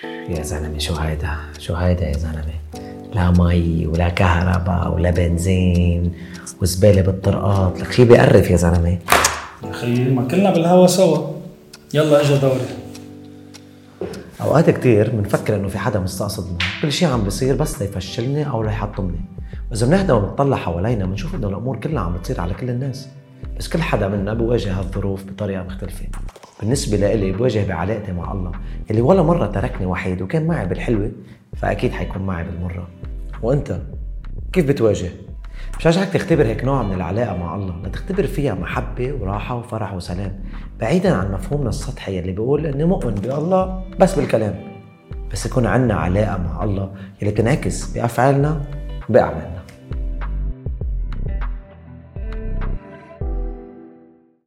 يا زلمة شو هيدا يا زلمة؟ لا مي ولا كهرباء ولا بنزين وزبالة بالطرقات، لك شي بيقرف يا زلمة. يا خيي ما كلنا بالهوا سوا، يلا اجا دوري. اوقات كتير بنفكر انه في حدا مستقصدنا، كل شي عم بيصير بس ليفشلني او ليحطمني، واذا بنهدى ونطلع حوالينا بنشوف انه الامور كلها عم بتصير على كل الناس، بس كل حدا منا بواجه هالظروف بطريقة مختلفة. بالنسبة لإلي بواجه بعلاقتي مع الله اللي ولا مرة تركني وحيد وكان معي بالحلوة، فأكيد حيكون معي بالمرة. وأنت كيف بتواجه؟ بشجعك تختبر هيك نوع من العلاقة مع الله، لتختبر فيها محبة وراحة وفرح وسلام، بعيدا عن مفهومنا السطحي اللي بيقول إني مؤمن بالله بس بالكلام، بس يكون عنا علاقة مع الله اللي تنعكس بأفعالنا وبأعمالنا.